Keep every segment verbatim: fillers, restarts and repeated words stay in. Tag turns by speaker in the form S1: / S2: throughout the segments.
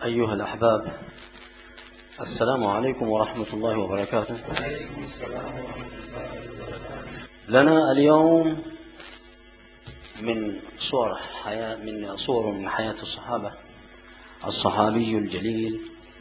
S1: أيها الأحباب، السلام عليكم ورحمة الله وبركاته. لنا اليوم من صور حياة من صور من حياة الصحابة الصحابي الجليل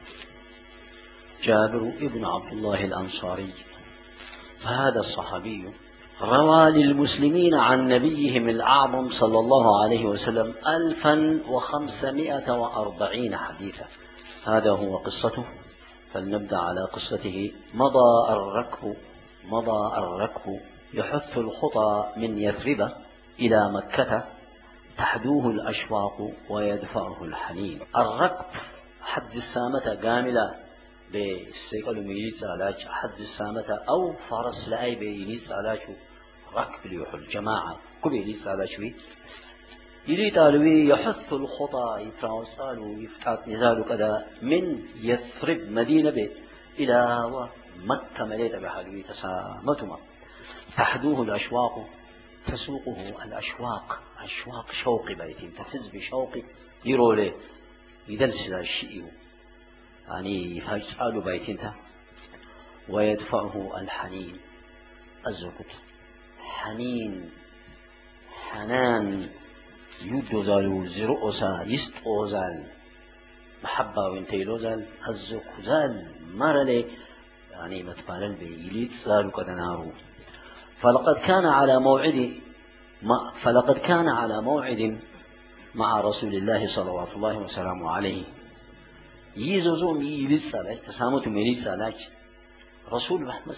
S1: جابر ابن عبد الله الأنصاري. فهذا الصحابي روى للمسلمين عن نبيهم الأعظم صلى الله عليه وسلم ألفا وخمسمائة وأربعين حديثا. هذا هو قصته، فلنبدأ على قصته. مضى الركب مضى الركب يحث الخطى من يثرب إلى مكة، تحدوه الأشواق ويدفعه الحنين. الركب حد السامة قاملة بسيقل ميليس علاج حد السامة أو فرس لأي بيليس علاج ركب ليحل جماعة كبيليس علاج يريد ألوي يحث الخطى يفرانسال ويفتات نزال كذا من يثرب مدينة بيت إلى مكة مليت بحلوي تسامتما، تحدوه الأشواق تسوقه الأشواق أشواق شوق بيتين تفز بشوق يرولي يدلس الشيء يعني فاجسال بيتين ويدفعه الحنين الزكت حنين حنان يدوزال زرؤسا يستوزال محبة وانتيلوزال الزكزال مرلي يعني متفالل بيليت سالو كدنارو. فلقد كان على موعد ما فلقد كان على موعد مع رسول الله صلوات الله وسلامه عليه. يزوزوم يليت سالاج تسامتو ميليت سالاج رسول محمد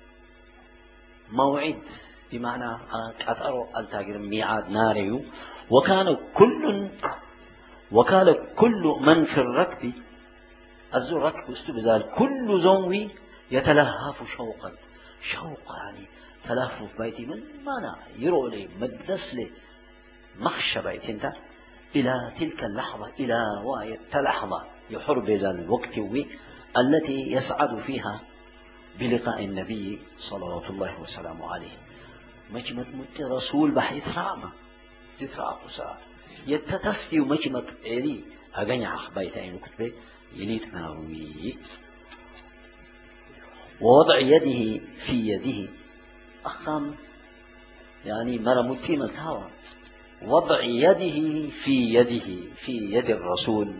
S1: موعد بمعنى قطر التاجر ميعاد ناريو. وكان كل وكان كل من في الركب الزو ركب استبزال كل زوي يتلهف شوقا شوق يعني تلهف بيتي من معنى يرولي مدسلي مخشى بيت انت إلى تلك اللحظة إلى واية لحظة يحرب ذا الوقت التي يسعد فيها بلقاء النبي صلوات الله وسلامه عليه. مجمد مت رسول بحيث رامة تتراقص يتتسلي ومجمد إلي أغني أخبايت أين كتبه يليت ناوي. ووضع يده في يده أخام يعني مرة متيمة التاوى وضع يده في يده في يد الرسول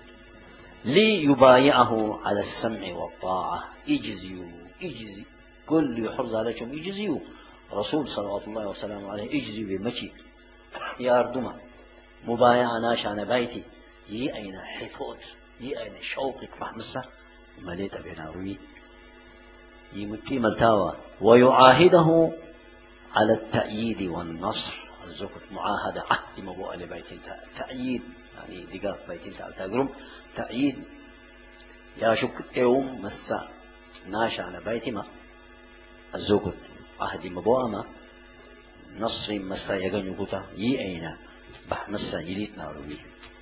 S1: ليبايعه على السمع والطاعة. اجزيو اجزي كل يحرز عليكم اجزيو رسول صلوات الله وسلامه عليه اجزيو بمشي يا أردما مبايعة ناشان بيتي يي أين حفوت يي أين شوقك محمسة مليت بناروي يمتي ملتاوى. ويعاهده على التأييد والنصر الزكت معاهدة عهد مبوء لبيتين تأييد يعني دقاف بيتين تأجرم تأييد يا شك يوم مسا ناشان بيتي ما الزكت عهد مبوء ما نصر مسا يغني كتا يي أين بح مسا يليت ناروي.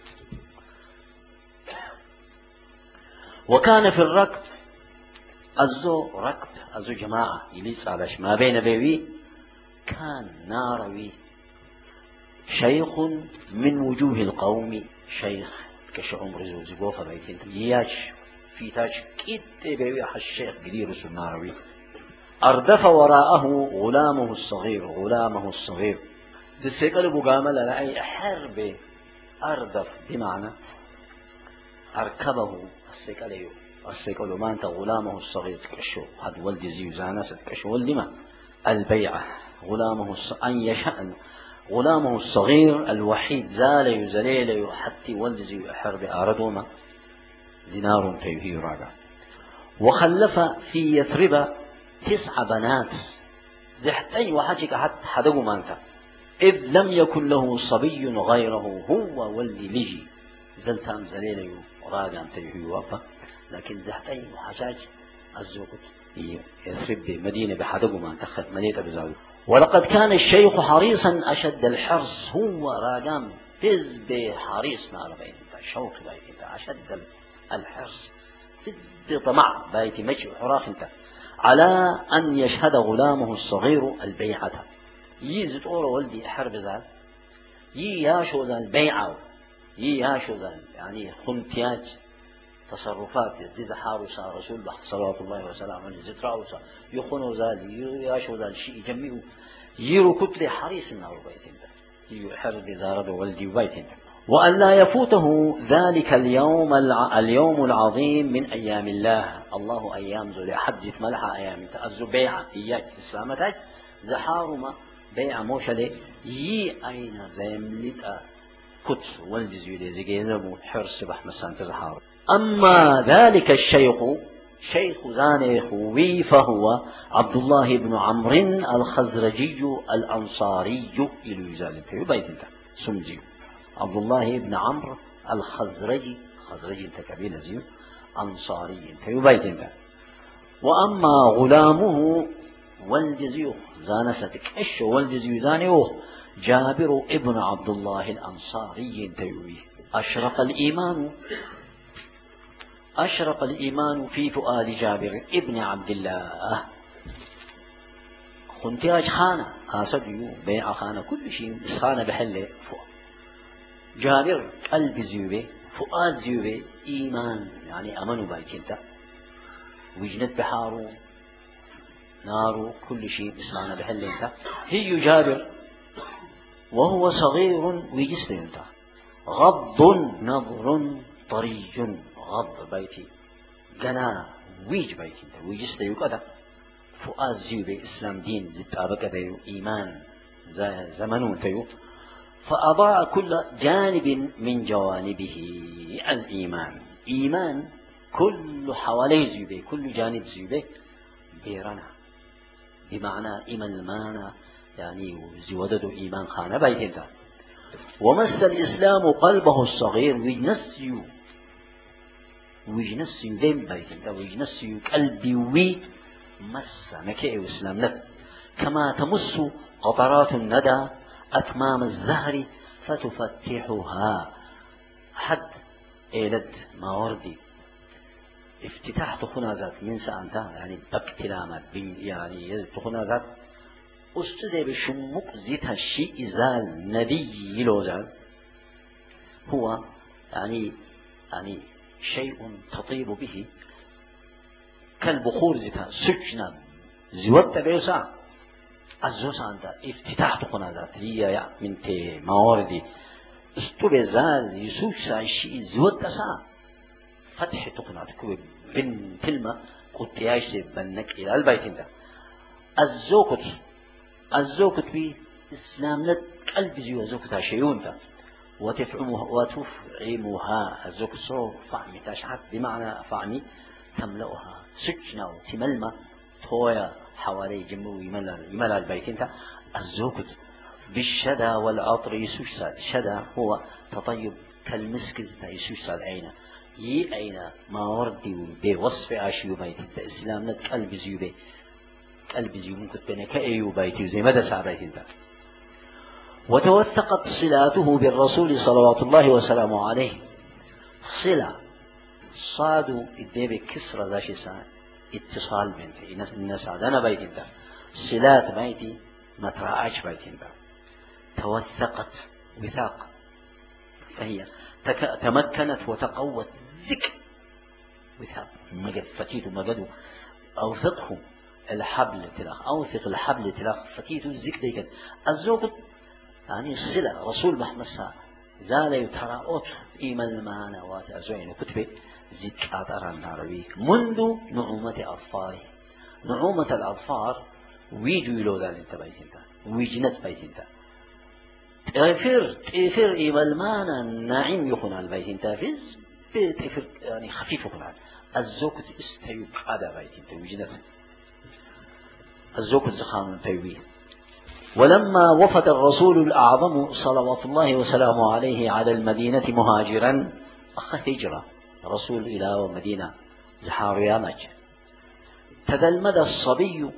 S1: وكان في الركب أزو ركب أزو جماعة يليت على ما بين بيوي كان ناروي شيخ من وجوه القوم شيخ كشعوم رزو زقوفة بيتين ياش في تاج كيت بيوي الشيخ قدير سناروي. أردف وراءه غلامه الصغير غلامه الصغير تسيقل بقامل لأي حرب أردف بمعنى أركبه السيقل السيقل ما أنت غلامه الصغير كشو هاد ولد زيو زانست كشو ولد ما البيعة غلامه أن يشأن غلامه الصغير الوحيد زال يزليل حتى ولد زيو حرب أردوما زنار تيهي راجع. وخلف في يثرب تسع بنات زحتين وحاجك حتى حدقوا ما أنت إذ لم يكن له صبي غيره هو واللي لجي زلتام زليل راجع تيهي وفا لكن زحتين وحاجاج الزوجت يثرب بمدينة بحدقوا ما أنت مدينة بزاوية. ولقد كان الشيخ حريصا أشد الحرص هو راجام فز بحريص نار بيت شوق بيت أشد الحرص فز بطمع بيت مجي حراف انت على أن يشهد غلامه الصغير البيعة. يزد أورو ولدي حرب زال يي ياشو ذا البيعة يي ياشو ذا يعني خنتياج تصرفات دي حارس رسول الله صلوات الله وسلامه عليه زت راوسا يخونوا زال ياشو زال شيء جميعه يرو كتلة حريص النار بيتين يحرد زارد والدي بيتين وأن لا يفوته ذلك اليوم الع... اليوم العظيم من أيام الله الله أيام ذو حجت ملحة أيام تأذو بيع إياك تسامتك زحارما بيع موشلي يي أين زيملت كت والدي زيودي زيجيزبو حرص بحمسان تزحار أما ذلك الشيخ شيخ زاني خوي فهو عبد الله بن عمرو الخزرجي الأنصاري إلى يزال في بيت انت سمجي عبد الله بن عمرو الخزرجي خزرجي انت كبير زيو أنصاري في بيت انت وأما غلامه والد زيو زانستك إيش والد زيو زانيوه جابر ابن عبد الله الأنصاري انتيوي أشرق الإيمان أشرق الإيمان في فؤاد جابر ابن عبد الله خنتياج خانة هاسديو بيع خانة كل شيء بس خانة بحله جابر قلب زيوبه فؤاد زيوبه إيمان يعني أمنوا بايتنتا وجنت بحارو نارو كل شيء بس خانة بحله هي جابر وهو صغير ويجسد غض نظر طري غض بيتي جنا ويج بيتي ويجسد يقدر فؤاد زيوبه إسلام دين زبت أبك بيو إيمان زمنون تيو فأضاع كل جانب من جوانبه الإيمان إيمان كل حوالي زيوبه كل جانب زيوبه بيرنا بمعنى إيمان المانا يعني زودده إيمان خانة بيتنا ومس الإسلام قلبه الصغير ويجنسيو ويجنسيو ذم بيتنا ويجنسيو قلبي وي مس مكئ إسلام نب كما تمس قطرات الندى أكمام الزهر فتفتحها حد إلد ما وردي افتتاح تخنا ذات من سأنتا يعني باكتلامات يعني يزد تخنا ذات أستاذ بشمك زيتها الشيء زال ندي يلوزال هو يعني يعني شيء تطيب به كالبخور زيتها سكنا زيوت بيوسع الزوس عند افتتاح تخنا ذات هي من تي مواردي استوى زال يسوق الشيء زيوت سا فتح تخنا تكوي بن كلمة قلت يعيش بنك إلى البيت ده الزوكت الزوكت بي إسلام قلب زيو زوكتها شيون ده وتفعمها وتفعمها الزوكت صو فعمي تشعر بمعنى فعمي تملأها سكنا وتملمة تويا حوالي جمو يملأ يملأ البيت ده الزوكت بالشدى والعطر يسوش سال الشدى هو تطيب كالمسك يسوش سال عينه يي أين ما وردي بوصف عشيو بيت الإسلام نت قلب زيو بي قلب زيو ممكن بين كأيو بيتي زي مدى سع بيت ده وتوثقت صلاته بالرسول صلوات الله وسلامه عليه صلة صادوا الدب كسر ذاشي سا اتصال بينتي الناس الناس عدنا بيت ده صلات بيتي ما تراعش بيت ده توثقت وثاق فهي تك... تمكنت وتقوت ذك وثاق مجد فتيت مجدوا أوثقهم الحبل تلاخ أوثق الحبل تلاخ فتيت الذك ديك الزوج يعني الصلة رسول محمد صلى زال يتراءت إيمان المعنى واتأزوين كتبه ذك أثر الناروي منذ نعومة أظفاره نعومة الأظفار ويجوا يلو ذلك بيتين ويجنت بيتين تغفر تغفر إيمالمانا النعيم يخون على البيت تافز بتغفر يعني خفيف يخون على الزوكت استيوك على بيت توجدت الزوكت زخام تيوي ولما وفد الرسول الأعظم صلوات الله وسلامه عليه على المدينة مهاجرا أخ هجرة رسول إلى مدينة زحار يامج تدلمد الصبي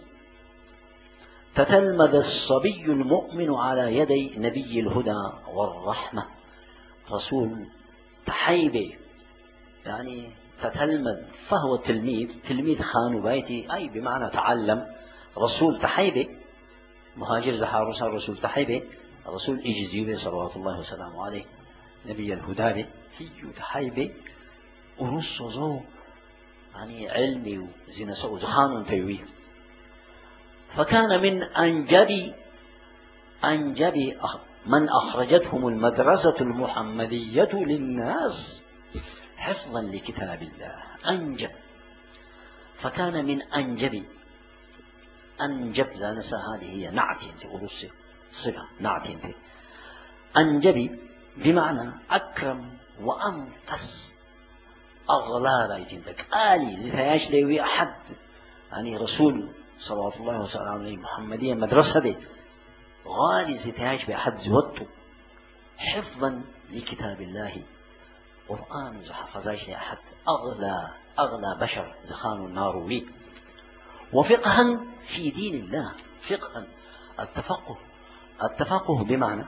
S1: تتلمذ الصبي المؤمن على يدي نبي الهدى والرحمة رسول تحيبه يعني تتلمذ فهو تلميذ تلميذ خان بيتي أي بمعنى تعلم رسول تحيبه مهاجر زحار رسول تحيبه رسول إجزيبه صلوات الله وسلامه عليه نبي الهدى هي تحيبه ورس وزو يعني علمي وزين سو زخان تيوي. فكان من أنجب أنجب من أخرجتهم المدرسة المحمدية للناس حفظا لكتاب الله. أنجب، فكان من أنجب. أنجب زانسة هذه هي نعتين تقولوسي صفة نعتين. أنجب بمعنى أكرم وأنفس أغلى بايتين تك آلي زيتاياش ليوي أحد يعني رسول صلى الله وسلم عليه محمدية مدرسة دي غالي زيتاياش بأحد زودته حفظا لكتاب الله. قرآن زحفظاش لأحد أغلى أغلى بشر زخان النار وي. وفقها في دين الله. فقها التفقه. التفقه بمعنى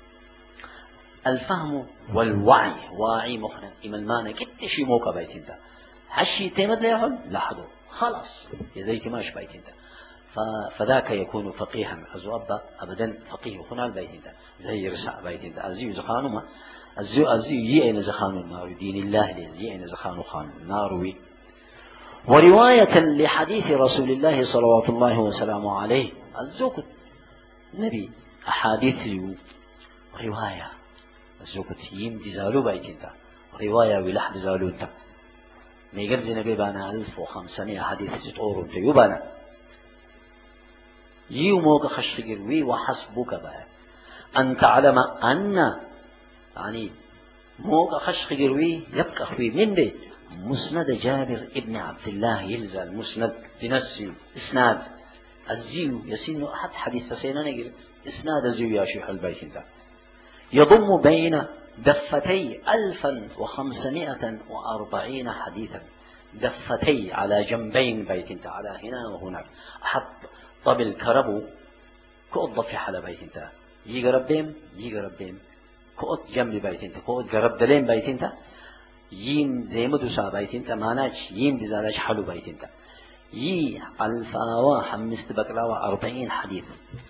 S1: الفهم والوعي. واعي مخنا إمالمانا كت شي موكا بيتين دا هشي تيمد لا يحل لحظه خلاص يزيك ماش بيتين دا. فذاك يكون فقيها أزوابا أبدا فقيه خنا البيتين دا زي رسع بيتين دا أزيو زخانو ما أزيو أزيو يأين زخانو النار دين الله لي يأين زخانو خان الناروي. ورواية لحديث رسول الله صلوات الله وسلامه عليه الزوكت نبي أحاديث ليو رواية الزوكت يم دزالو بيتين دا رواية ولحد زالو دا ميقل زي نبي بانا ألف وخمسمائة حديث ستورو تيوبانا يو موك خشفقر وي وحسبك با أن تعلم أن يعني موك خشفقر وي يبقى خوي من بيت مسند جابر ابن عبد الله يلزى المسند تنسي اسناد الزيو يسين أحد حديث سينا نقل اسناد الزيو يا شيخ البيت انت يضم بين دفتي ألفا وخمسمائة وأربعين حديثا. دفتي على جنبين بيت انت على هنا وهناك أحط طبل كربو كؤد في حال بيت انت يجي ربهم يجي ربهم كؤد جنب بيت انت كؤد قرب دلين بيت انت يم زي ما دوسا بيت انت ماناش يم دزالاش حلو بيت انت يي الفاوا حمست بكراوا أربعين حديث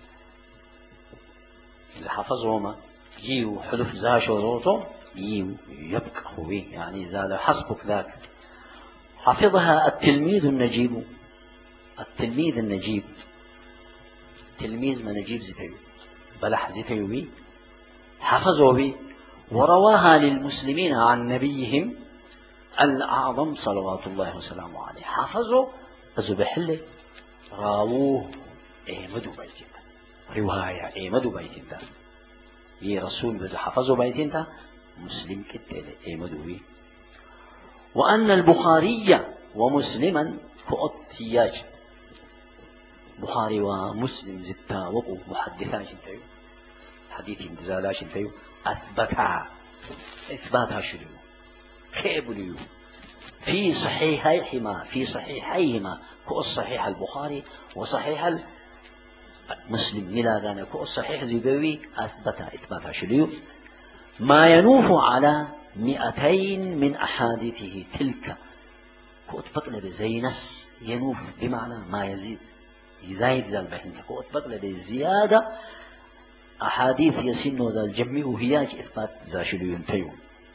S1: اللي حفظهما يو حلف زاش وزوتو يو يبقى هو يعني زال حسبك ذاك. حفظها التلميذ النجيب. التلميذ النجيب تلميذ ما نجيب زيتيو بلح زيتيو بي حفظوا بي. ورواها للمسلمين عن نبيهم الأعظم صلوات الله وسلامه عليه. حفظوا أزبحله راووه ايمدوا بيتين رواية ايمدوا بيتين يي رسول بذا حفظوا بيتين مسلم كتل ايمدوا بي. وأن البخاري ومسلما كأتياج بخاري ومسلم زتا وقو محدثاش انتيو حديث انتزالاش انتيو أثبتها إثباتها شنو كيبليو في صحيحيهما في صحيحيهما كو الصحيح البخاري وصحيح مسلم ميلادانا كو الصحيح زيبوي أثبتها إثباتها شنو ما ينوف على مئتين من أحاديثه تلك كو أتبقل بزينس ينوف بمعنى ما يزيد يزايد ذا البحث كو أتبقل بزيادة أحاديث يسن ذا الجمع وهياج إثبات ذا شلو ينتيو.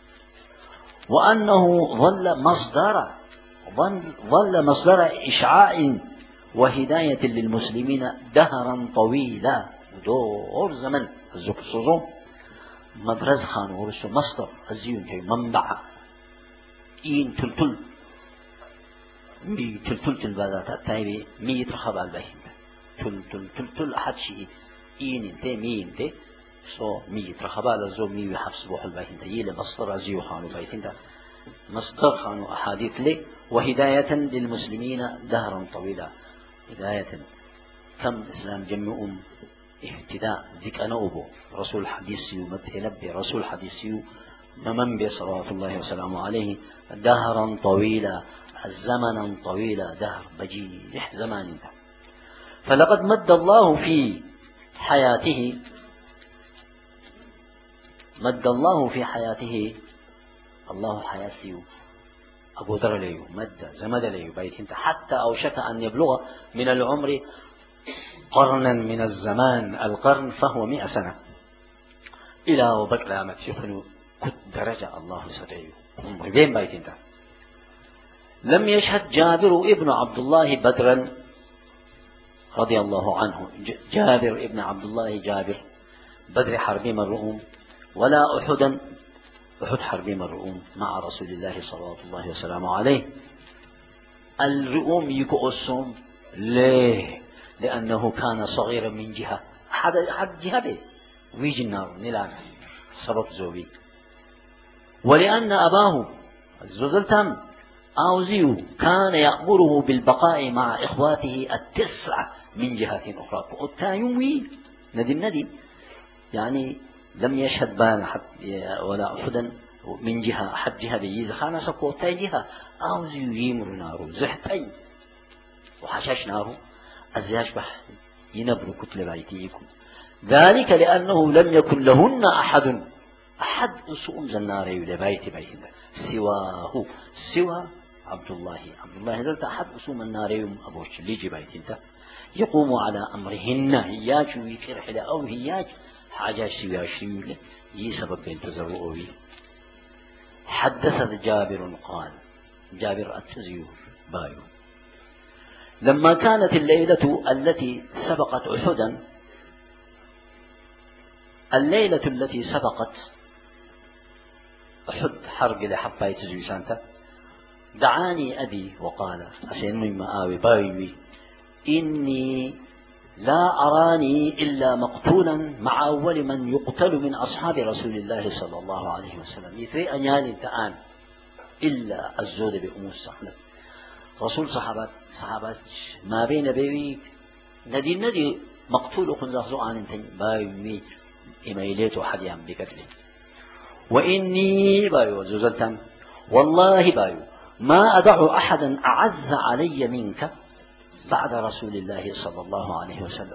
S1: وأنه ظل مصدر ظل مصدر إشعاع وهداية للمسلمين دهرا طويلا ودور زمن الزقصوزو مدرز خان ورسو مصدر الزيون تيو منبع إين تلتل مي تلتل تلبادات التايبي مي يترخب على البيت تل تل تلتل أحد شيء إين انتي مي انتي سو مي يترخب على الزو مي يحفظ بوح البيت انت يلي مصدر الزيو خانو بيت انت مصدر خانو أحاديث لي وهداية للمسلمين دهرا طويلا. هداية كم إسلام جمعهم اهتداء ذيك نوبه رسول حديثي ومبهلبي رسول حديثي ممن بي صلوات الله وسلامه عليه دهرا طويلا زمنا طويلا دهر بجيح زمان ده. فلقد مد الله في حياته مد الله في حياته الله حياسيو أبو ذر ليه مد زمد ليه بيت انت حتى أوشك أن يبلغ من العمر قرنا من الزمان القرن فهو مئة سنة إلى وبك لامت يخلو كت درجة الله ستعيه عمر بين بيت انت لم يشهد جابر ابن عبد الله بدرا رضي الله عنه، جابر ابن عبد الله جابر بدر حرب مرؤوم، ولا أحدا أحد حرب مرؤوم مع رسول الله صلى الله وسلامه عليه. الرؤوم يكؤسهم ليه؟ لأنه كان صغيرا من جهة، حد حد جهة به ويجي النار نلعب سبب زوبي، ولأن أباه زوزلتم أوزيو كان يأمره بالبقاء مع إخواته التسعة من جهة أخرى. التايمي ندي الندي يعني لم يشهد بان حد ولا أحدا من جهة أحد جهة بيز خانا سكو تاي جهة أوزيو يمر نارو زحتي وحشاش نارو أزياش بح ينبرو كتل بيتيكم، ذلك لأنه لم يكن لهن أحد أحد أسوم زناري لبيت بيتنا سواه سوى عبد الله عبد الله زلت أحد أسوم الناري أبوش ليجي بيت انت يقوم على أمرهن هياج ويكرح أو هياج حاجة سوى شيء يي سبب بين تزرؤه. حدث جابر قال جابر التزيور بايو لما كانت الليلة التي سبقت أحدا، الليلة التي سبقت أحد حرب لحبا يتزوي سانتا، دعاني أبي وقال أسيني مآوي بايوي إني لا أراني إلا مقتولا مع أول من يقتل من أصحاب رسول الله صلى الله عليه وسلم، يتري أنيال تآن إلا الزود بأم السحنة رسول صحابات صحابات ما بين بيوي ندي ندي مقتول خنزاخزو عن بايوي إميليت أحد يهم بقتله، وإني بايو زوزلتم والله بايو ما أدع أحدا أعز علي منك بعد رسول الله صلى الله عليه وسلم.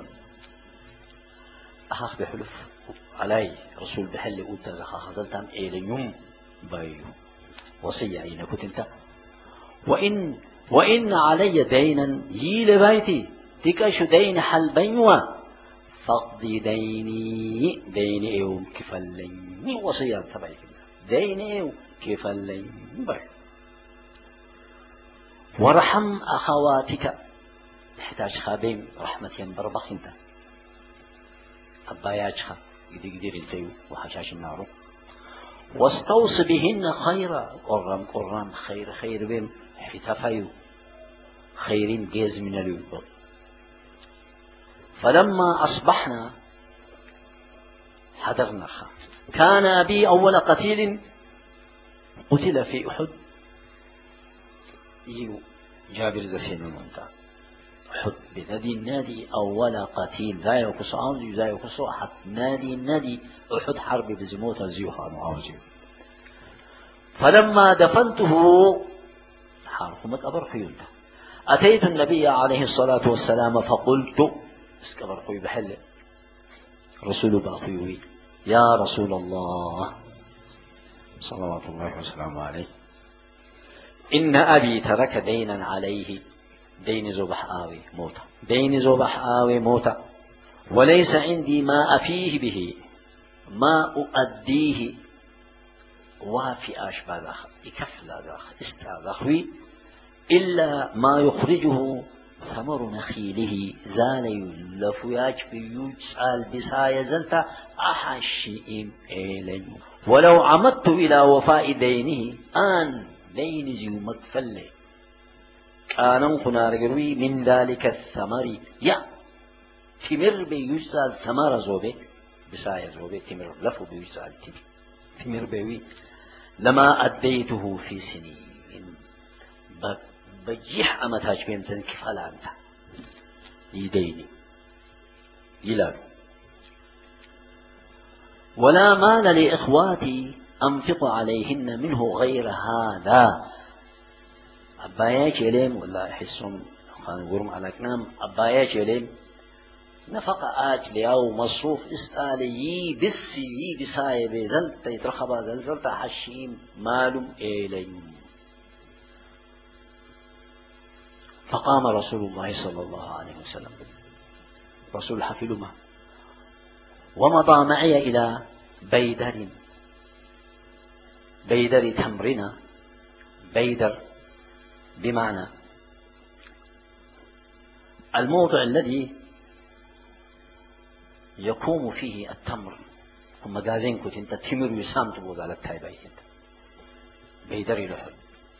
S1: أخاف بحلف علي رسول بحل قلت زخاخ زلتم إلى يوم بايو وصية أين كنت انت، وإن وإن علي دينا يي بيتي تكاش دين حل بينوا فاقضي ديني دين ايو كفلين وصية تبعيك دين ايو كفلين باي، ورحم أخواتك يحتاج خابين رحمة ينبربخ انت أباياج خا قدي قدير انتيو وحشاش النارو، واستوص بهن خيرا قرام قرام خير خير بهم حتفايو خيرين جيز من اليوم. فلما أصبحنا حضرنا خا كان أبي أول قتيل قتل في أحد، يو جابر زسين المنتع أحد بنادي النادي أول قتيل زي وكسعون زي وكسو أحد نادي النادي أحد حرب بزموت زيوها معاوزي. فلما دفنته حارقمت أبر حيولته أتيت النبي عليه الصلاة والسلام فقلت اسكبر قوي بحل رسول باقيوي يا رسول الله صلوات الله وسلامه عليه إن أبي ترك دينا عليه دين زبح آوي موتا دين زبح آوي موتا وليس عندي ما أفيه به ما أؤديه وافي أشبه ذاخ إكفل ذاخ استاذخوي إلا ما يخرجه ثمر نخيله زال يلفياج بيجسال بسايا زلتا أحشئم إلي، ولو عمدت إلى وفاء دينه آن دين زيو مكفله كان خنارجروي من ذلك الثمر يا تمر بيجسال ثمر زوبه بسايا زوبه تمر لفو بيجسال تمر بيوي لما أديته في سنين بجيح أما تاج بيمتن كفالة أنت يديني يلال ولا مال لإخواتي أنفق عليهن منه غير هذا. أباياك يليم ولا يحسون خان قرم على كلام أباياك يليم نفقة آجل أو مصروف استالي بسي بسايب زلت يترخبا زلزلت حشيم مالم إليم. فقام رسول الله صلى الله عليه وسلم رسول حفلما ومضى معي إلى بيدر بيدر تمرنا بيدر بمعنى الموضع الذي يقوم فيه التمر كما قازين كنت انت تمر يسام تبوز على التايبايت انت بيدري له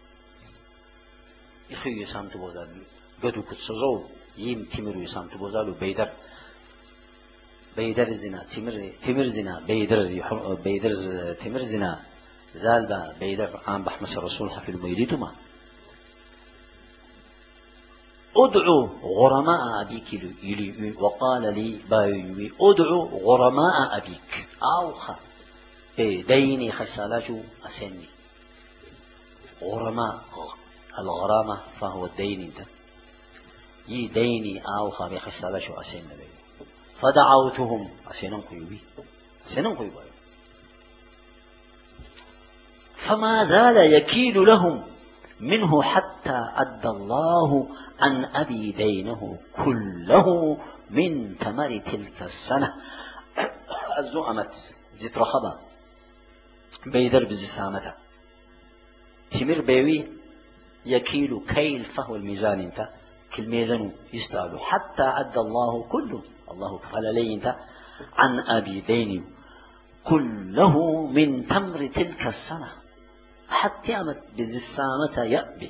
S1: يخي يسام تبوز على قدو كتسوزو يم تمر يسام تبوز على بيدر بيدر زنا تمر تمر زنا بيدر بيدر تمر زنا زالبا بيدر عام بحمس الرسول حفل ميريتما ادعو غرماء أبيك يلي وقال لي بايوي ادعو غرماء أبيك أوخى ديني خسالته أسني غرماء الغرامة فهو الدين انت يي ديني أوخى بخسالته أسني فدعوتهم أسنن قيوبي أسنن قيوبي فما زال يكيل لهم منه حتى أدى الله عن أبي دينه كله من تمر تلك السنة. الزؤمت زيت رخبة بيدر بزسامته تمر بيوي يكيل كيل فهو الميزان انت كل ميزان يستعلو حتى أدى الله كله الله قال لي انت عن أبي دينه كله من تمر تلك السنة حتى أمت بزسامة يأبي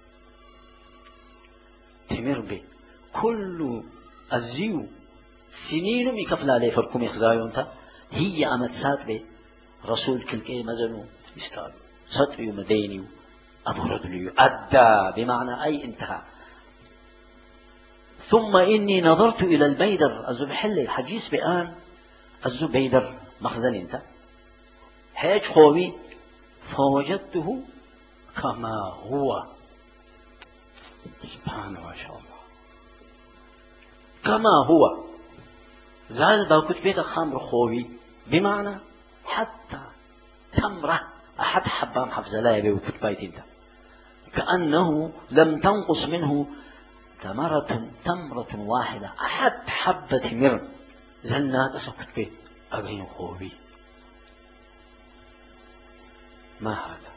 S1: تمر بي كل الزيو سنين ميكفل عليه فركم يخزايو انت هي أمت سات بي رسول كل كي مزنو يستعلو ساتبي مديني أبو ردلي أدى بمعنى أي انتهى. ثم إني نظرت إلى البيدر الزبحلي حجيس بآن الزبيدر مخزن انت حيج خوي فوجدته كما هو سبحانه ما شاء الله كما هو زال باكت بيت خامر خوي بمعنى حتى تمره أحد حبام حفظ لا يبي وكت بيت انت كأنه لم تنقص منه تمرة تمرة واحدة أحد حبة مر زلنات أسكت بيت أبين خوي ما هذا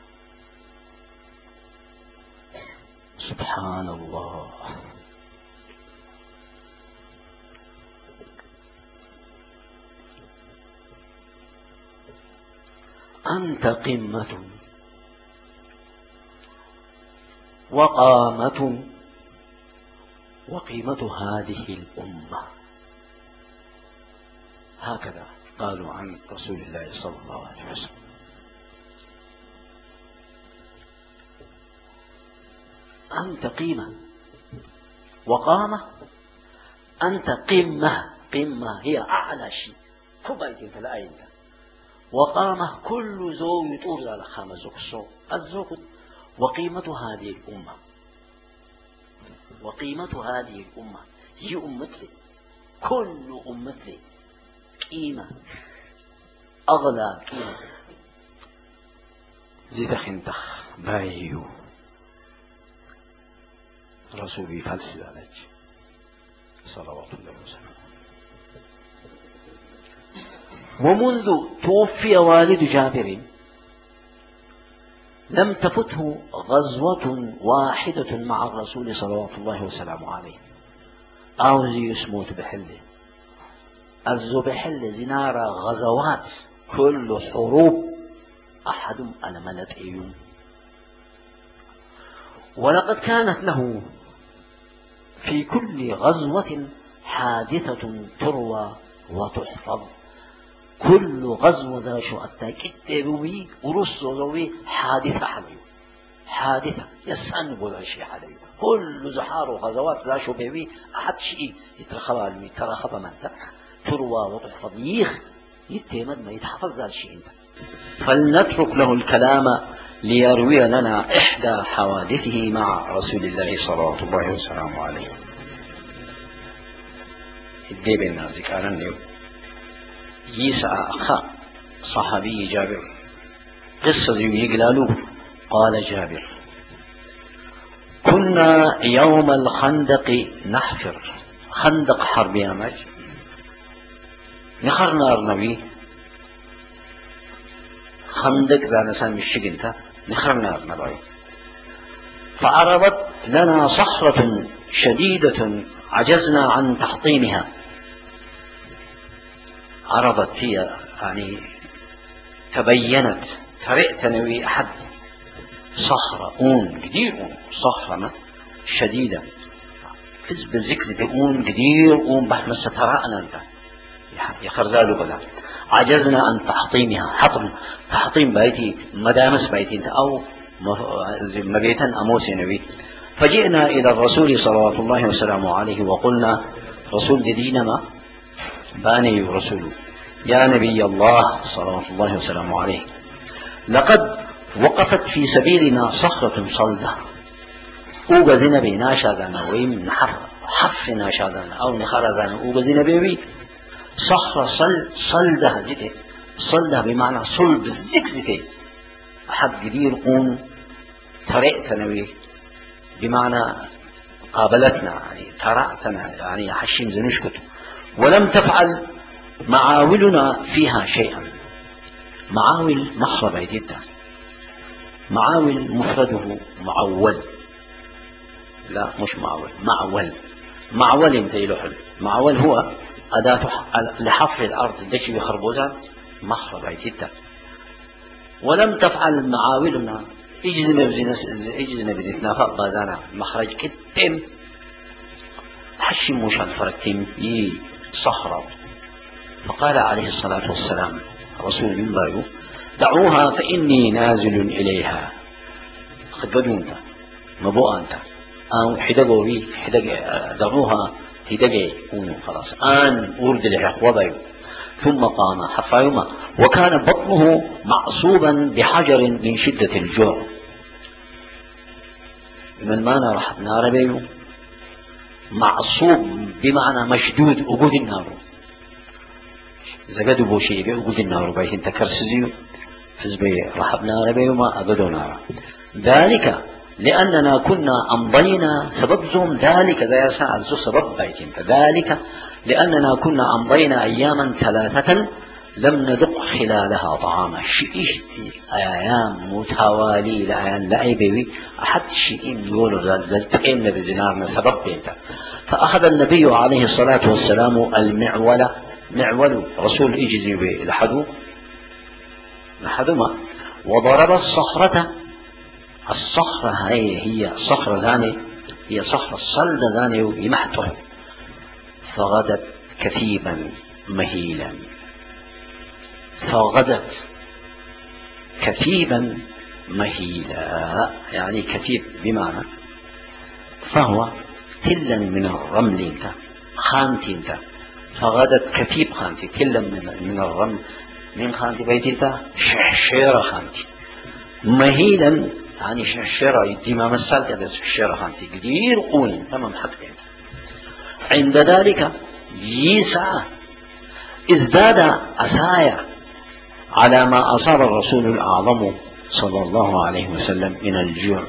S1: سبحان الله. أنت قمة وقامة وقيمة هذه الأمة هكذا قالوا عن رسول الله صلى الله عليه وسلم. أنت قيمة وقامة أنت قمة قمة هي أعلى شيء كبيت انت لا أنت وقامة كل زو يطور على خامة زوك الصوت الزوك وقيمة هذه الأمة وقيمة هذه الأمة هي أمتي كل أمتي قيمة أغلى قيمة زيت خنتخ بايو رسولي فلس ذلك صلوات الله وسلم. ومنذ توفي والد جابر لم تفته غزوة واحدة مع الرسول صلوات الله وسلامه عليه أوزي يسموت بحله الزو بحل زنارة غزوات كل حروب أحدهم ألملت أيوم. ولقد كانت له في كل غزوة حادثة تروى وتحفظ كل غزوة ذا شو التاكيد بوي ورس وزوي حادثة حليو حادثة يسأل بوذا شيء حليو كل زحار وغزوات ذا شو بيوي أحد شيء يترخب علمي ترخب من تروى وتحفظ يخ يتمد ما يتحفظ ذا الشيء انت. فلنترك له الكلام ليروي لنا إحدى حوادثه مع رسول الله صلى الله عليه وسلم عليه. الدي بيننا ذكرا اليوم يسعى أخا صحابي جابر قصة يقلالو قال جابر كنا يوم الخندق نحفر خندق حرب يامج نخرنا أرنبي خندق ذا نسان الشقنتا نخرنا أرنبي فعرضت لنا صخرة شديدة عجزنا عن تحطيمها. عرضت هي يعني تبينت ترئتنوي أحد صخرة أون كدير أون صخرة شديدة فز بالزكزة أون كدير أون بحمسة ترأنا أنت يا خرزالو كذا عجزنا عن تحطيمها. حطم تحطيم بيتي مدامس بيتي انت أو مبيتا أموسي نبي. فجئنا إلى الرسول صلوات الله وسلامه عليه وقلنا رسول دينما باني رسول يا نبي الله صلوات الله وسلامه عليه لقد وقفت في سبيلنا صخرة صلدة أوغزنا بنا شاذانا ويم نحف حف ناشاذانا أو نخرزانا أوغزنا بي صخرة صل صلدة زيته صلدة بمعنى صلب زك زيته أحد قدير قون ترئتنا بي بمعنى قابلتنا يعني ترأتنا يعني حشيم زنشكت ولم تفعل معاولنا فيها شيئا. معاول مخربة جدا. معاول مفرده معول لا مش معول معول معول انت يلحل. معول هو أداة لحفر الأرض دشي بخربوزة مخربة جدا. ولم تفعل معاولنا اجزنا اجزنا بدتنا فوق بازانا مخرج كتم حشي مشان فرقتم في صخرة. فقال عليه الصلاة والسلام رسول من بايو دعوها فإني نازل إليها. خدقوا انت مبوء انت أو حدقوا بي حدق دعوها هدقوا كونوا خلاص آن أورد لحقوة بايو. ثم قام حفايما وكان بطنه معصوبا بحجر من شدة الجوع. من ما نرح نار بيو معصوب بمعنى مشدود وجود النار زقدوا بوشي وجود النار بيت انت كرسزيو حزبي رحب نار بيو ما أقدوا نار. ذلك لأننا كنا أمضينا سبب زوم ذلك زي ساعة زو سبب بيت انت ذلك لأننا كنا أمضينا أياما ثلاثة لم ندق خلالها طعاما. شئشتي أيام متوالي لأيام لأيبوي أحد شئين يقولوا ذلتين بزنارنا سبب بيتا. فأخذ النبي عليه الصلاة والسلام المعول معول رسول إجزي لحدو لحدوما وضرب الصخرة. الصخرة هي هي صخرة زاني هي صخرة الصلدة زاني يمحته فغدت كثيبا مهيلا. فغدت كثيبا مهيلا يعني كثيب بمعنى فهو تلا من الرمل انت خانتي انت. فغدت كثيب خانتي تلا من, من الرمل من خانتي بيت انت شعشيرة خانتي مهيلا يعني شعشيرة يدي ما مسال كذا شعشيرة خانتي قدير قولي تمام حتى. عند ذلك يسعى ازداد أسايا على ما أصاب الرسول الأعظم صلى الله عليه وسلم من الجوع.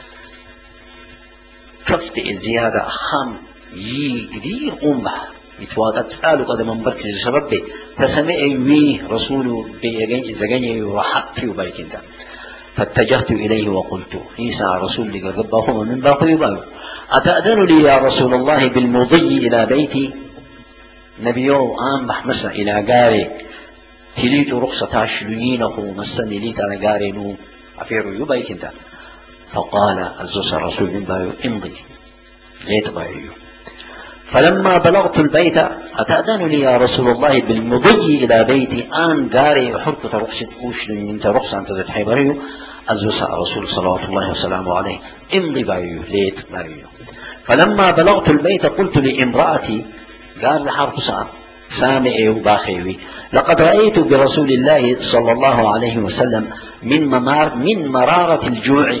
S1: كفت الزيادة خام يقدير أمه يتوادت سألوا قد من بركز السبب تسمع ويه رسول بيزغني ورحب في بيتين. فاتجهت إليه وقلت عيسى رسول لك ربهم من باقي يباو أتأذن لي يا رسول الله بالمضي إلى بيتي. نبيو آم بحمسة إلى قاري تليت رخصة عشرينه مسني ليت على قاري نو أفيرو يبايك انت. فقال الزوس الرسول من بايو امضي ليت بايو. فلما بلغت البيت أتأذن لي يا رسول الله بالمضي إلى بيتي آن قاري حركة رخصة أوشل انت رخصة انت زد حيبريو. الزوس الرسول صلى الله وسلامه عليه امضي بايو ليت بايو. فلما بلغت البيت قلت لامرأتي قال لحرقصة سامعي وباخيوي لقد رأيت برسول الله صلى الله عليه وسلم من ممار من مرارة الجوع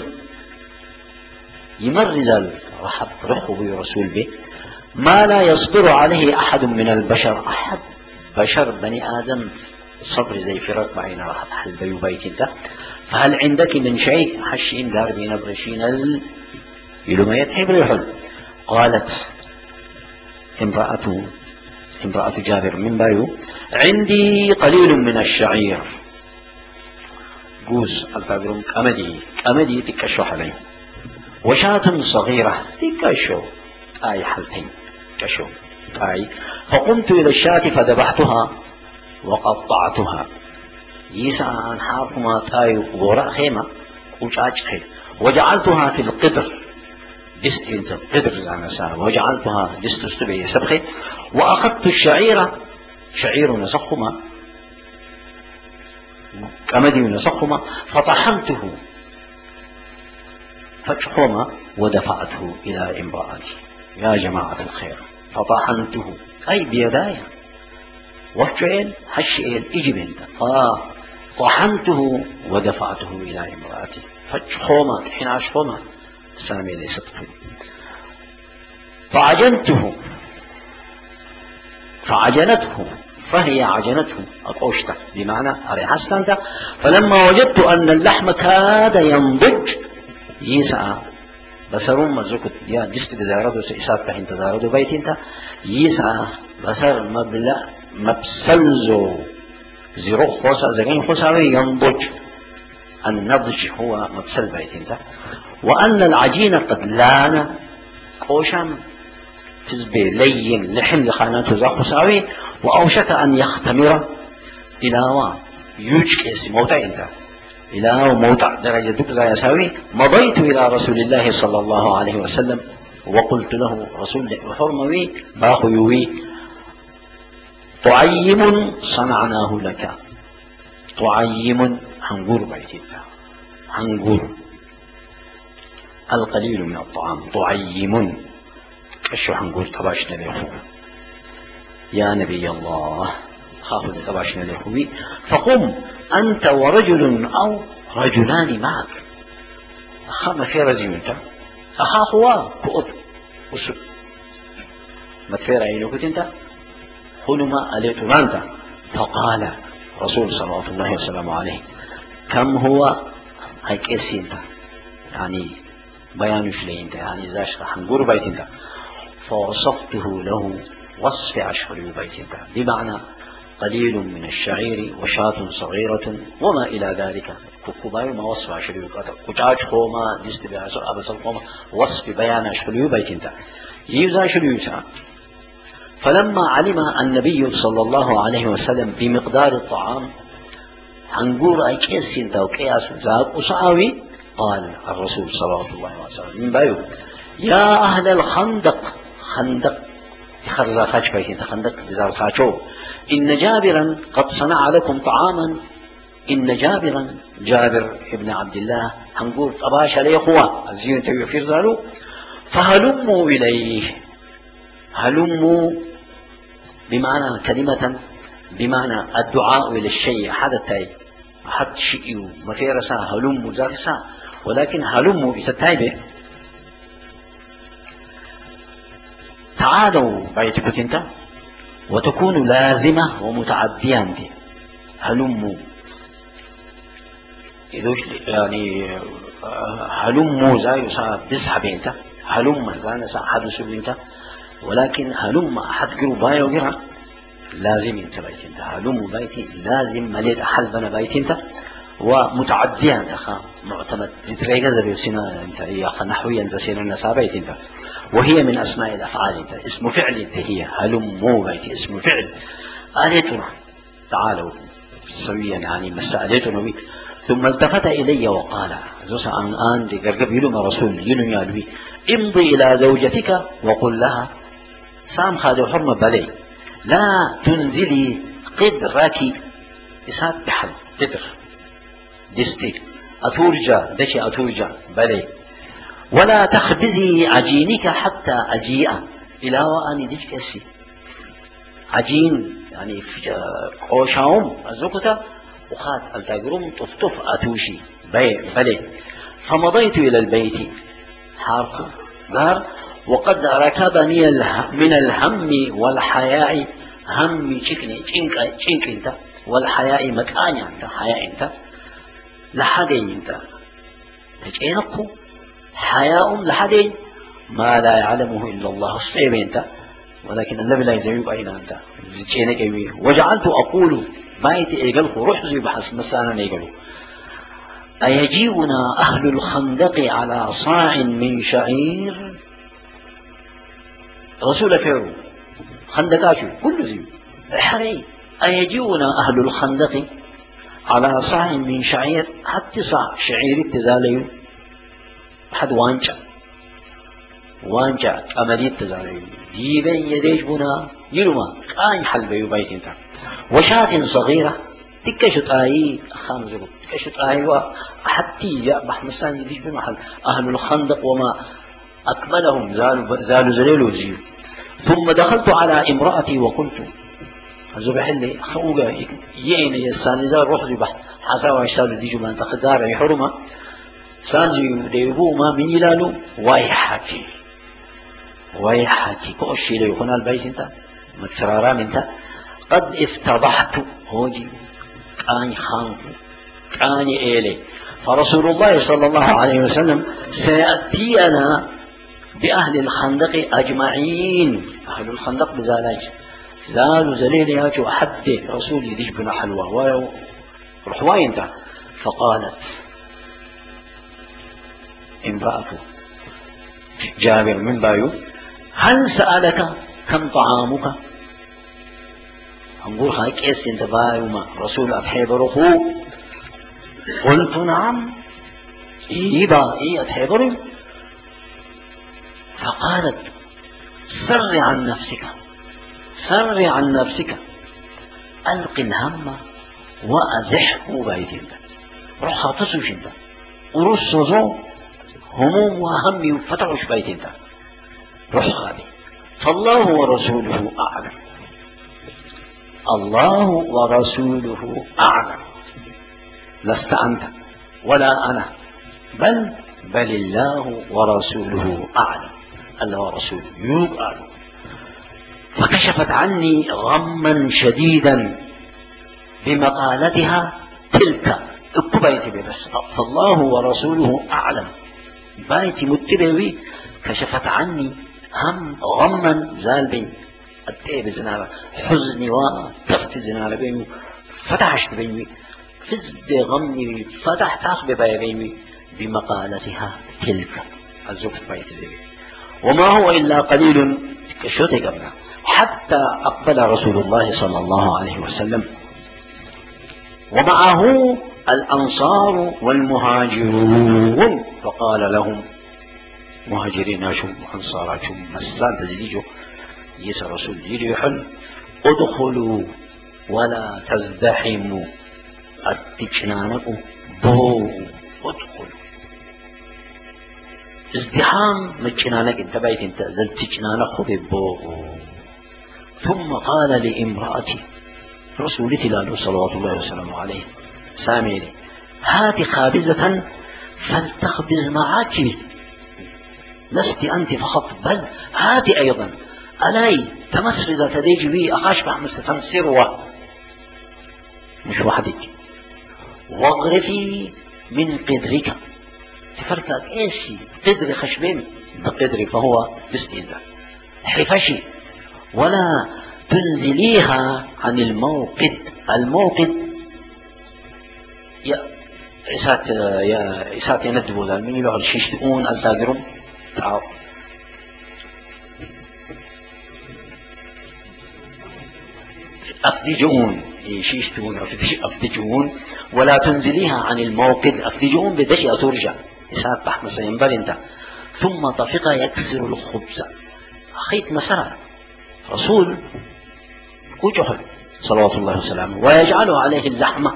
S1: يمرز الرحب رخو برسول به ما لا يصبر عليه أحد من البشر. أحد بشر بني آدم صبر زي فرق بعين رحب حل بيو بيت انت. فهل عندك من شيء حشين داربين برشين ال... يلو ما يتحب ريحل. قالت امرأة امرأة جابر من بايو عندي قليل من الشعير. جوز الفاقرون كمدي كمدي تكشف عليه وشاة صغيرة دي كشو أي حالتين كشو أي. فقمت إلى الشاة فذبحتها وقطعتها يسا عن حاكما تاي غوراء خيمة وشاج خيمة وجعلتها في القدر دست انت قدر زعنا سا وجعلتها دست استبعي سبخي وأخذت الشعيرة شعير نسخما كمدي نسخما فطحنته فشخما ودفعته إلى امرأتي. يا جماعة الخير فطحنته أي بيدايا وفعل حشئل اجب انت فطحنته ودفعته إلى امرأتي فشخما حين أشخما سامي ليست فعجنته فعجنته فهي عجنته أقوشته بمعنى أريحستانتا. فلما وجدت أن اللحم كاد ينضج يسعى بسرون مزوكت يا دست بزاردو سيسات بحين تزاردو بيتينتا يسعى بسر مبلع مبسلزو زيروخ خوصا زغين خوصاوي ينضج. النضج هو مبسل بيتينتا. وأن العجين قد لان قوشام تزبي لين لحم لخاناته ذا خوصاوي وأوشك أن يختمر إلى ما يوجك اسم موتى انت إلى موتى درجة دكزا يساوي. مضيت إلى رسول الله صلى الله عليه وسلم وقلت له رسول الله حرموي باخيوي طعيم صنعناه لك. طعيم هنقول بيتك هنقول القليل من الطعام طعيم كشو هنقول تباشنا ليخو يا نبي الله خافوا تباشنا ليخوي. فقم أنت ورجل أو رجلان معك أخا ما في رزي انت أخا هو كؤت وسب ما تفير عينك انت خلوا ما أليت انت. فقال رسول صلى الله عليه وسلم عليه كم هو هيك اسي انت يعني بيانش لي انت يعني زاش هنقول بيت انت. فوصفته له وصف عشر بيت انت بمعنى قليل من الشعير وشاة صغيرة وما إلى ذلك كوكوباي ما وصف عشر كوجاج خوما دست بيعصر أبصر خوما وصف بيان عشر بيت انت يوزا شريوسا. فلما علم النبي صلى الله عليه وسلم بمقدار الطعام هنقول أي كيس انت وكياس زاق وصعاوي قال الرسول صلى الله عليه وسلم من بايو يا أهل الخندق خندق خرزا خاش بيت خندق بزار خاشو إن جابرا قد صنع لكم طعاما. إن جابرا جابر ابن عبد الله هنقول طباش عليه أخوة الزيون تبي في رزالو فهلموا إليه. هلموا بمعنى كلمة بمعنى الدعاء إلى الشيء حد التاي حد شيء ما في رسا هلموا زاكسا ولكن هلموا بتتايبه تعالوا بيتك انت وتكون لازمة ومتعدية دي هلموا يعني هلموا زي صار بسحب انت هلم زي صار حد سب انت ولكن هلم أحد قرباي وقرا لازم انت بيت انت هلم بيتي لازم مليت أحل بنا بيت انت ومتعديا أخا معتمد زتريقة زبيب سنة انت يا أخا نحويا زسين النساء بيت انت وهي من أسماء الأفعال انت اسم فعل انت هي هلموا بيتي اسم فعل آليتنا تعالوا سويا يعني مسألتنا بي. ثم التفت إلي وقال زوسا عن آن دي قرقب يلوم رسول يلوم يالوي امضي إلى زوجتك وقل لها سام خادو حرمة بلي لا تنزلي قدرك إسات بحل قدر دستي أتورجا دشي أتورجا بلي ولا تخبزي عجينك حتى أجيء إلى وأني ديك كسي عجين يعني في قوشاهم الزوكتا وخات التقرم طفطف أتوشي بلي. فمضيت إلى البيت حارق قال وقد ركبني من الهم والحياء هم شكني شنك شنك انت والحياء مكاني انت حياء انت لحدين انت تجينكو حياء لحدين ما لا يعلمه إلا الله الصيب انت ولكن الذي لا يزيوك أين انت زينك ايوه. وجعلت أقول بايتي ايقلخو روح زي بحس مسانا ايقلو أيجيئنا أهل الخندق على صاع من شعير؟ رسول فيرو خندقاتو كل زي حري. أيجيئنا أهل الخندق على صاع من شعير؟ حتى صاع شعير التزاليو حد وانشا وانشا عملية تزاليو جيبين يديش بنا يلما كان حل بيو بيت انت وشاة صغيرة تكشت آي خامس تكشت آي وحتى يا بحمسان يديش بنا حل أهل الخندق وما أكملهم زالوا زالوا زليلوا زيو. ثم دخلت على امرأتي وقلت الزبح اللي خوجا يين يساني زار روح زبح حساوا يشتغلوا ديجو ما انت خدار يحرمه سانجي ديبو ما من يلالو ويحكي ويحكي كوشي لي يخون البيت انت متفراران انت قد افتضحت هوجي كاني خانق كاني إيلي. فرسول الله صلى الله عليه وسلم سيأتينا بأهل الخندق أجمعين. أهل الخندق بزالاج زالوا زليل ياجوا حد رسول يديش بنا حلوة ورحواي انت. فقالت امرأة جابر من بايو هل سألك كم طعامك؟ هنقول هاي كيس انت بايو ما رسول أتحيبره. قلت نعم إيبا إيه أتحيبره. فقالت سر عن نفسك سر عن نفسك ألق الهم وأزحه بيتك. روح خاطسوش انت ورصزو هموم وهم يفتحوش بيتك روح خالي. فالله ورسوله أعلم الله ورسوله أعلم لست أنت ولا أنا بل بل الله ورسوله أعلم. الله ورسوله يقال. فكشفت عني غما شديدا بمقالتها تلك اكتبيت بس فالله ورسوله أعلم بايتي متبوي. كشفت عني هم غما زال بي التيب زنارة حزني وكفت زنارة بيمي فتحشت بيمي فزد غمي فتحت أخبي بيمي بمقالتها تلك الزوكت بايت زي. وما هو إلا قليل كشوتي قبله حتى أقبل رسول الله صلى الله عليه وسلم ومعه الأنصار والمهاجرون. فقال لهم مهاجرين شم أنصار شم مسان تجليجو يس رسول جيري يحل ادخلوا ولا تزدحموا اتجنانكم بو ادخلوا ازدحام مجنانك انت بايت انت زلتجنانك خذ بو. ثم قال لامرأتي رسولتي لاله صلوات الله وسلامه عليه ساميني هات خابزة فلتخبز معك لست أنت فقط بل هات أيضا ألاي تمسردة تديج بي أخاش بحمس تمسروة مش وحدك واغرفي من قدرك تفركك إيشي قدر خشبين قدري فهو تستيزا حفشي ولا تنزليها عن الموقد. الموقد يا إسات يا إسات يندبوا ذا من يلعب شيشتون التاجرون تعال أفدجون شيشتون أفدجون ولا تنزليها عن الموقد. أفدجون بدشي أترجع إسات بحث سينبر انت. ثم طفق يكسر الخبز خيط مسرع رسول وجهل صلوات الله وسلامه ويجعل عليه اللحمة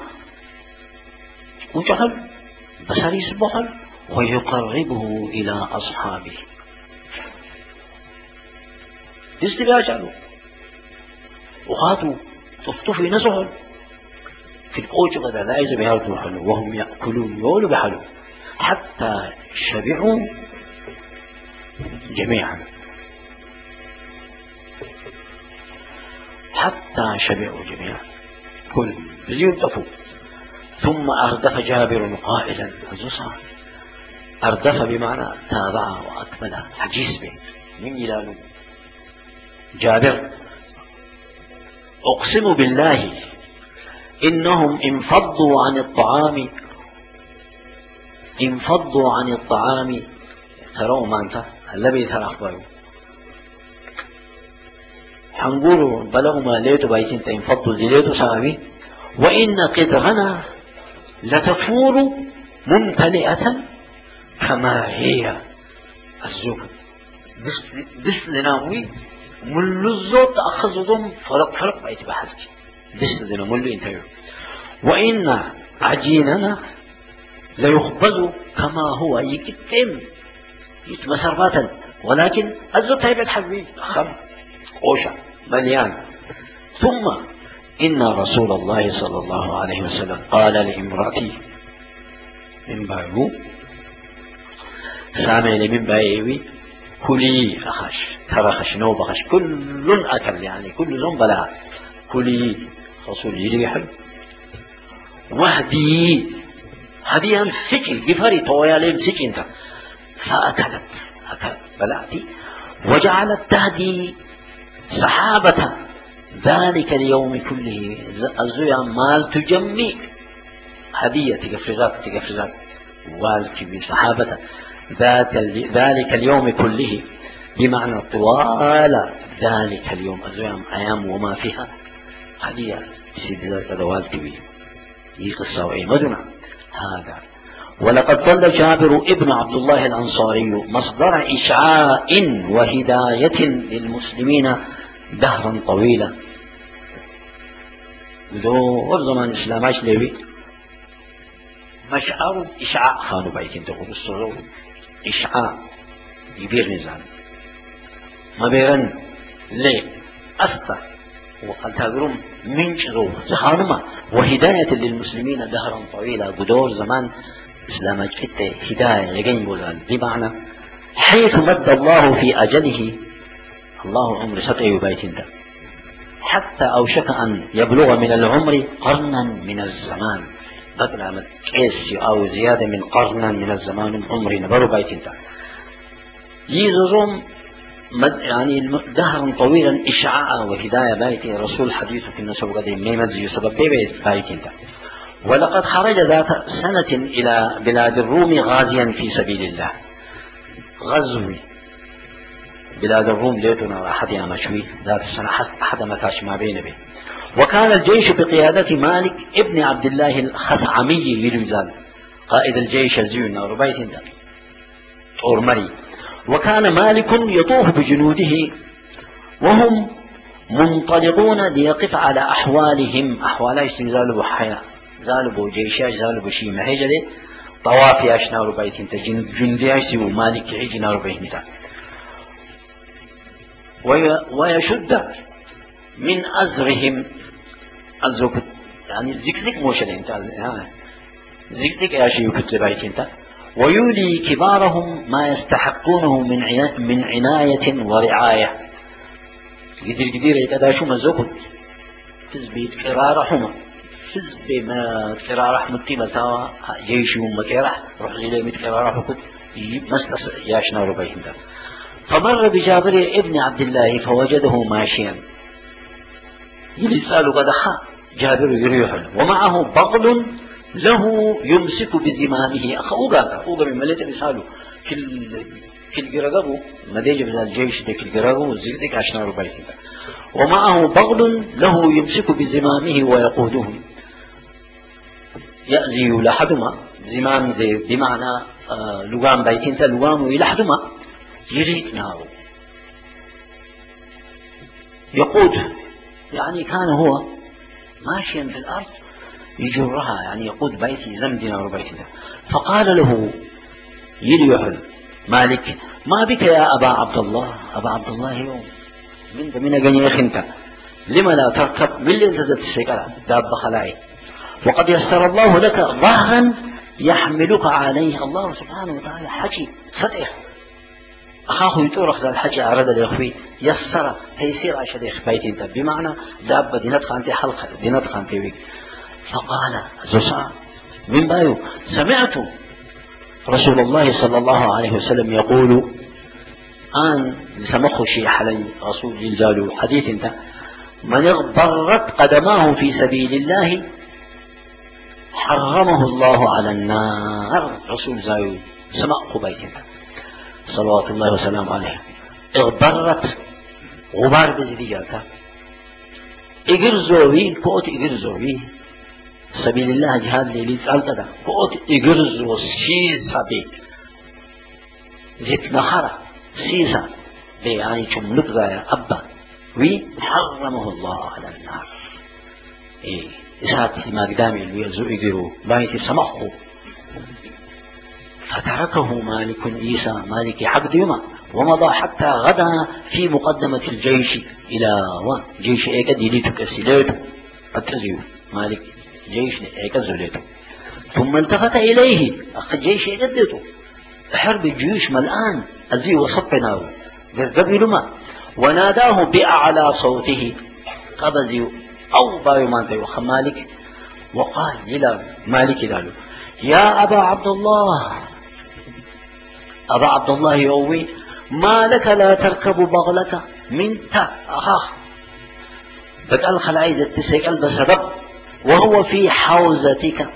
S1: وجهل بسر يسبحل ويقربه إلى أصحابه تستبع جعله وخاتوا طفطفوا نسهل في القوج قد لا يزم يهردوا حلو وهم يأكلون يولوا بحلو حتى شبعوا جميعا حتى شبعوا جميعا كل بزيون طفوا. ثم أردف جابر قائلا الزصار أردف بمعنى تابعه وأكمله حجيس به من جلاله جابر أقسم بالله إنهم انفضوا عن الطعام انفضوا عن الطعام تروا ما انت الذي ترى أخباره حنقولوا بلغوا ما ليتوا بايتين تنفضوا زليتوا سامي وإن قدرنا لتفور ممتلئة كما هي الزوج دس لناوي ملزو تأخذهم فرق فرق بايت بحاجة دس لنا ملو انتهوا وإن عجيننا ليخبز كما هو يكتم يتمسرباتا ولكن الزوج تايبت حبيب خم قوشة مليان ثم إن رسول الله صلى الله عليه وسلم قال لامرأتي من بايو سامي من بايوي كلي أخش ترخش نو بخش كل أكل يعني كل زن بلا كلي رسول يلي حلو وهدي هدي هم سكين جفري طويا لهم سكين فأكلت أكلت بلعتي وجعلت تهدي صحابة ذلك اليوم كله الزويا مال تجمي هدية تقفرزات تقفرزات والكي بصحابة ذلك اليوم كله بمعنى طوال ذلك اليوم الزويا أيام وما فيها هدية سيد ذلك دوال كبير هي قصة وإيه مدنة هذا ولقد ظل جابر ابن عبد الله الأنصاري مصدر إشعاء وهداية للمسلمين دهرا طويلا دور زمان الإسلام عاش ليبي مشعر إشعاء خانوا بيتين تقول الصغور إشعاء يبير نزال ما بيرن ليه أستا وقالتاقرون من شذو زخانما وهداية للمسلمين دهرا طويلا قدور زمان إسلام أجفت هداية يجين بولان بمعنى حيث مد الله في أجله الله عمر سطعي بيتين ده حتى أوشك أن يبلغ من العمر قرنا من الزمان بدل ما كيس أو زيادة من قرنا من الزمان من عمر نبرو بيتين ده يزوم يعني دهرا طويلا إشعاع وهداية بيتي رسول حديثه في النسب قديم ميمزي سبب بيت بيتين ده ولقد خرج ذات سنة إلى بلاد الروم غازيا في سبيل الله غزوي بلاد الروم ليتنا أحدها مشوي ذات السنة أحد مكاش ما بين به وكان الجيش بقيادة مالك ابن عبد الله الخثعمي يلوزان قائد الجيش الزيون ربيت ده أورمري وكان مالك يطوف بجنوده وهم منطلقون ليقف على أحوالهم أحوالهم زالوا حياة زالوا جيشاش زالوا شيمة هجري طواف ياشنا ربيت انت جندياش سيو مالك عجنا ربيت انت ويشد من أزرهم أزرك يعني زكزك موشلين زكزك ياشي يكتل بيت انت ويولي كبارهم ما يستحقونه من من عناية ورعاية قدر قدر يتداشو مزوكت فز بيت قرارحهم فز بما قرارح متمتا جيشي ومكيرح روح زي مت قرارح كنت مسلس ياشنا ربيت انت فمر بجابر ابن عبد الله فوجده ماشيا يسأل قدحا جابر يريح ومعه بغل له يمسك بزمامه أخوغاتا أخوغا من مليت بيسألوا كل كل جرقبو مديجة بذا الجيش ده كل جرقبو زيزيك عشنا ربيتين ومعه بغل له يمسك بزمامه ويقودهم يأذي لحدما زمام زي بمعنى آه لغام بيتين تا لغام يلحدما يريد ناره يقود يعني كان هو ماشيا في الأرض يجرها يعني يقود بيتي زمدنا ربيتنا فقال له يليحل مالك ما بك يا أبا عبد الله أبا عبد الله يوم من من جنيخ انت لما لا تركب من اللي انتدت السيقرة داب خلاعي وقد يسر الله لك ظهرا يحملك عليه الله سبحانه وتعالى حكي صدق أخاه يتورخ ذا الحكي أراد الإخوي يسر تيسير عشان يخبيت انت بمعنى دابة دينتخ أنت حلقة دينتخ أنت ويك فقال زوسع من بايو سمعت رسول الله صلى الله عليه وسلم يقول آن سمخ شيء حلي رسول الجالو حديث انت من اغبرت قدماه في سبيل الله حرمه الله على النار النار رسول زايو سماء خبيتين صلوات الله وسلام عليه اغبرت غبار بزيدياتا اجر زوين كوت اجر زوين سبيل الله جهاد ليلي سالتا كوت اجر زو سيسا بي زيت نخرة سيسا بي يعني جملك زايا أبا وي حرمه الله على النار إيه إسات ما قدامي اللي يلزو إجرو بايت سمخه فتركه مالك عيسى مالك حق ديما ومضى حتى غدا في مقدمة الجيش إلى جيش إيكا ديليتو كسيليتو التزيو مالك جيش إيكا زوليتو ثم التفت إليه أخ الجيش إيكا ديتو حرب الجيوش ملآن أزي وصبنا قبل ما وناداه بأعلى صوته قبزي أو بايو مانتيو خمالك وقال إلى مالك لالو يا أبا عبد الله أبا عبد الله يوي ما لك لا تركب بغلك من تا أخاخ بقال خلعيزة تسيقل بسبب وهو في حوزتك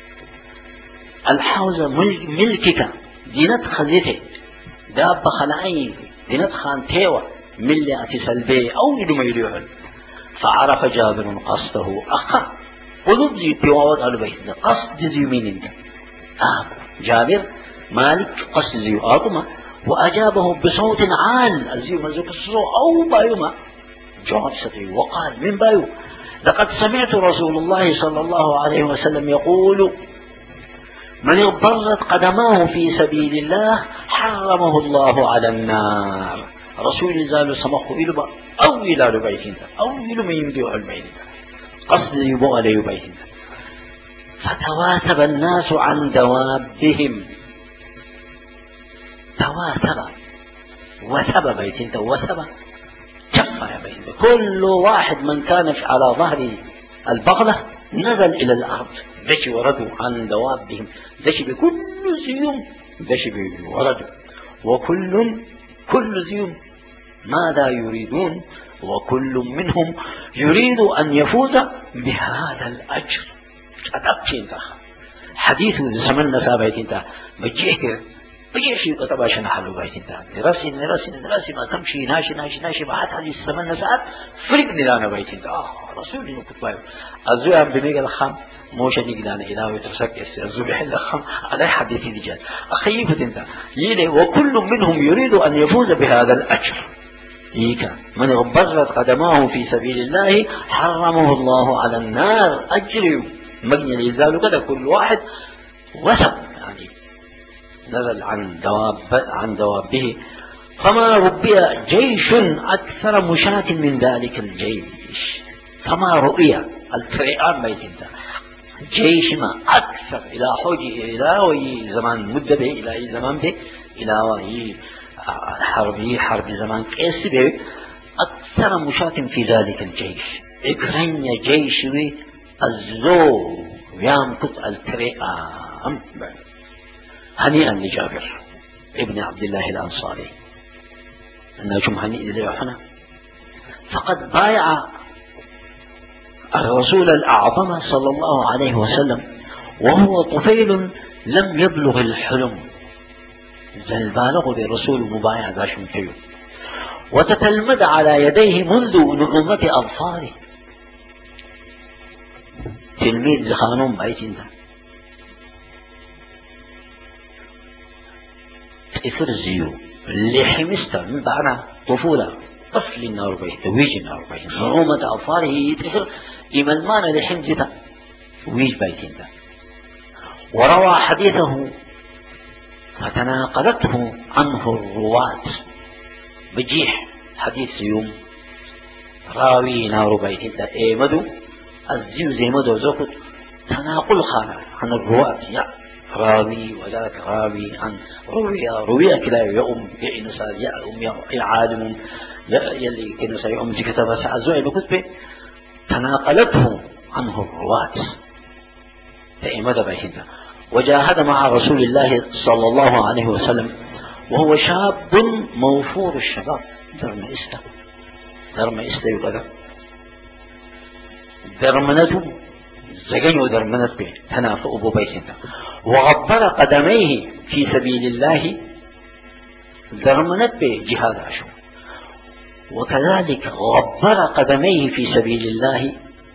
S1: الحوزة ملكك دينت خزيته داب خلعي دينت خانتيوة ملي أتسلبي أو يدوم يليوهن فعرف جابر قصده أخا قلوب زي تيوات على بيتنا قصد زي مين انت آه جابر مالك قصد زي آقما وأجابه بصوت عال الزي مزوك الصوت أو بايوما جواب ستي وقال من بايو لقد سمعت رسول الله صلى الله عليه وسلم يقول من اغبرت قدماه في سبيل الله حرمه الله على النار رسول زال سمخه إلو أو إلى بيتنا أو إلو من يمديو على بيتنا قصد يبوء عليه بيتنا فتواثب الناس عن دوابهم تواثب وثب بيتنا وثب كفى يا بيتنا كل واحد من كان على ظهر البغلة نزل إلى الأرض دش وردوا عن دوابهم دش بكل زيوم دش وردوا وكل كل زيوم ماذا يريدون وكل منهم يريد أن يفوز بهذا الأجر أتبتين تخ حديث زمن نسابيتين تا بجيه بجيه شيء كتب عشان حلو بيتين تا نرسي نرسي نرسي ما تمشي ناشي ناشي ناشي بعد حديث زمن نسات فرق نلانا بيتين تا آه رسول الله كتبه أزوي عم بميج الخام موشة نقدان إلى ويترسك يس أزوي بحل الخام على حديث دجال أخيه كتين تا يلي وكل منهم يريد أن يفوز بهذا الأجر إيكا من غبرت قدماه في سبيل الله حرمه الله على النار أجر مجني الإزال كذا كل واحد وسب يعني نزل عن دواب عن دوابه فما ربي جيش أكثر مشاة من ذلك الجيش فما رؤيا التريان بيتين جيش ما أكثر إلى حوجي إلى وي زمان مدة به إلى أي زمان به إلى وي حربي حرب زمان كيس به أكثر مشاة في ذلك الجيش إكرن جيش وي الزو يامكت التريان هنيئا لجابر ابن عبد الله الأنصاري أنكم هنيئا ليوحنا فقد بايع الرسول الأعظم صلى الله عليه وسلم وهو طفيل لم يبلغ الحلم زل بالغ برسول مبايع زاشم فيه وتتلمذ على يديه منذ نعومة أظفاره تلميذ زخانون بيتين ده إفرزيو اللي حمسته من بعنا طفولة طفل النار بيت ويج النار بيت نعومة أظفاره يتفر إملمان لحمزته ويج بيتين ده وروى حديثه فتناقلته عنه الرواة بجيح حديث يوم راوي نار بيتين ده إيمدو الزيو زي مدو زوكت تناقل خانا عن الرواة يعني راوي وذاك راوي عن روية روية كلا يوم يئنسا يأم يعالم يلي كنسا يوم زي كتابة سعزوعي بكتبه تناقلته عنه الرواة فإمد بيهن وجاهد مع رسول الله صلى الله عليه وسلم وهو شاب موفور الشباب درم إستا درم إستا يقدر درمنته زغن ودرمنت به تناف أبو بيتنا وغبر قدميه في سبيل الله درمنت به جهاد عشو وكذلك غبر قدميه في سبيل الله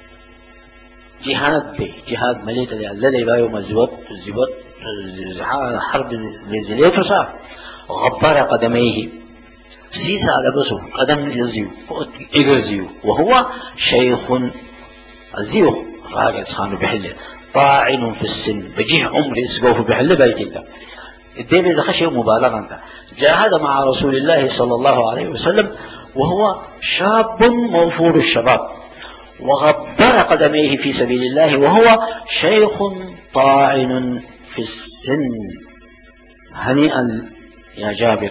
S1: جهاد به جهاد مليت اللي لا يوم الزبط الزبط حرب لزليته صار غبر قدميه سيسا لبسه قدم يزيو إغرزيو وهو شيخ زيو راجل صانو بحله طاعن في السن بجيه عمر يسقوه بحله بيت الله الدين إذا خشي مبالغة جاهد مع رسول الله صلى الله عليه وسلم وهو شاب موفور الشباب وغبر قدميه في سبيل الله وهو شيخ طاعن في السن. هنيئا يا جابر.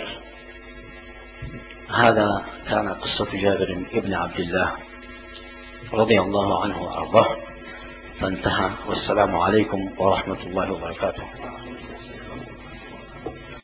S1: هذا كان قصة جابر ابن عبد الله رضي الله عنه وأرضاه، فانتهى. والسلام عليكم ورحمة الله وبركاته.